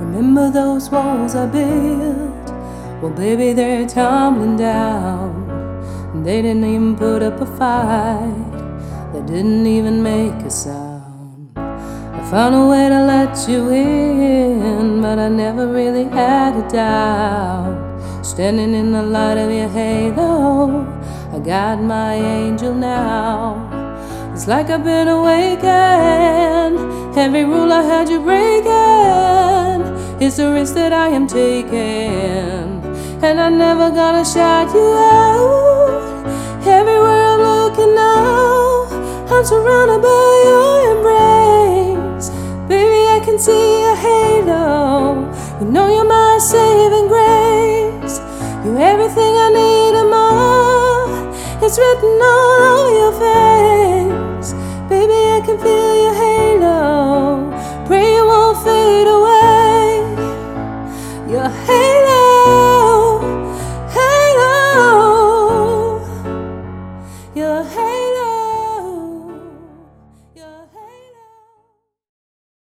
Remember those walls I built? Well, baby, they're tumbling down. They didn't even put up a fight. They didn't even make a sound. I found a way to let you in, but I never really had a doubt. Standing in the light of your halo, I got my angel now. It's like I've been awakened. Every rule I had you breaking, it's the risk that I am taking, and I'm never gonna shout you out. Everywhere I'm looking now, I'm surrounded by your embrace. Baby, I can see a halo. You know you're my saving grace. You're everything I need and more. It's written all over your face. Baby, I can feel your halo.